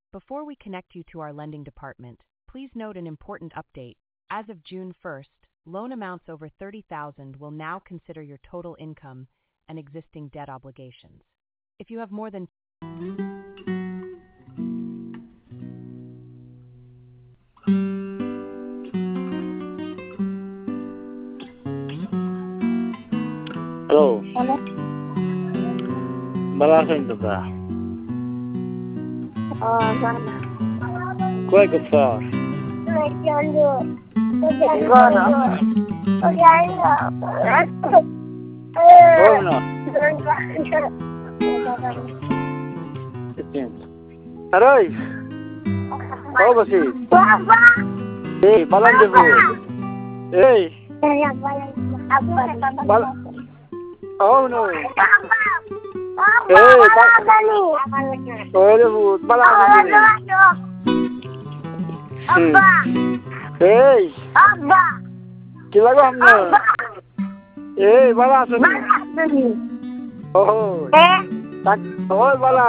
Before we connect you to our lending department, please note an important update. As of June 1st, loan amounts over $30,000 will now consider your total income and existing debt obligations. If you have more than Hello, Hello? malaking to ka. Sana. Kuya ka pa. Oh no. Aroy. Kau basi. Hey, balan debu. Hey. Oh no. Hey, oh debu, balan debu. Hey. Kila ko hamna. Hey, balan debu. Oh. Tak, oh balan.